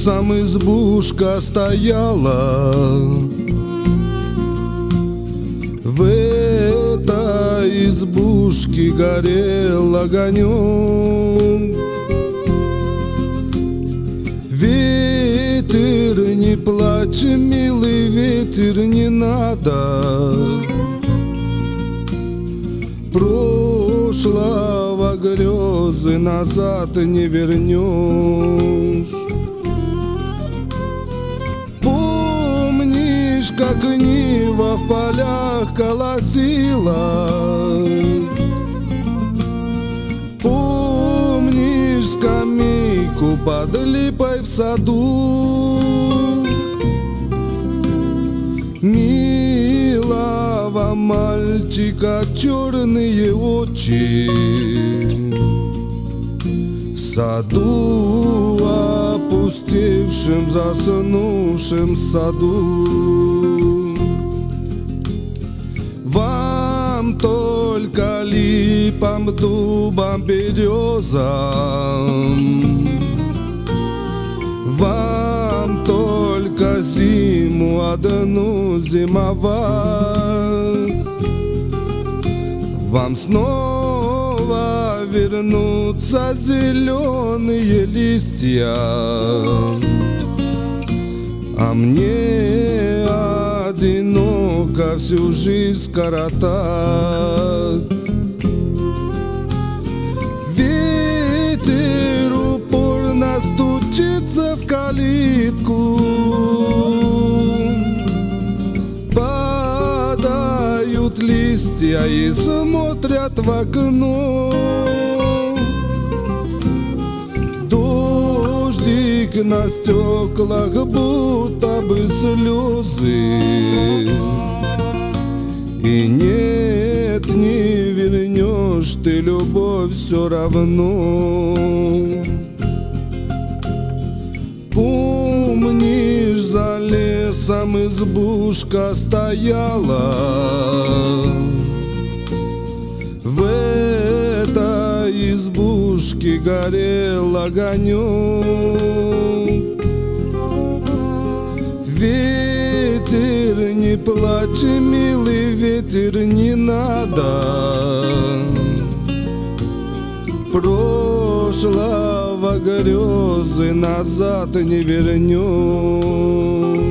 лесом избушка стояла. В этой избушке горел огонек. Ветер, не плачь, милый ветер, не надо. Прошлого грезы назад не вернешь. Помнишь, как нива в полях колосилась? Помнишь скамейку под липой в саду? Милого мальчика черные очи в саду опустевшем, заснувшем саду. Вам только липам, дубам, березам, вам только зиму одну зимовать. Вам снова вернутся зеленые листья, а мне одиноко всю жизнь коротать. Ветер упорно стучится в калитку, падают листья и смотрят в окно. Дождик на стеклах, будто бы слезы, и нет, не вернешь ты любовь все равно. Помнишь, за лесом избушка стояла? В этой избушке горел огонек. Ветер, не плачь, милый ветер, не надо. Прошлого грезы назад не вернешь.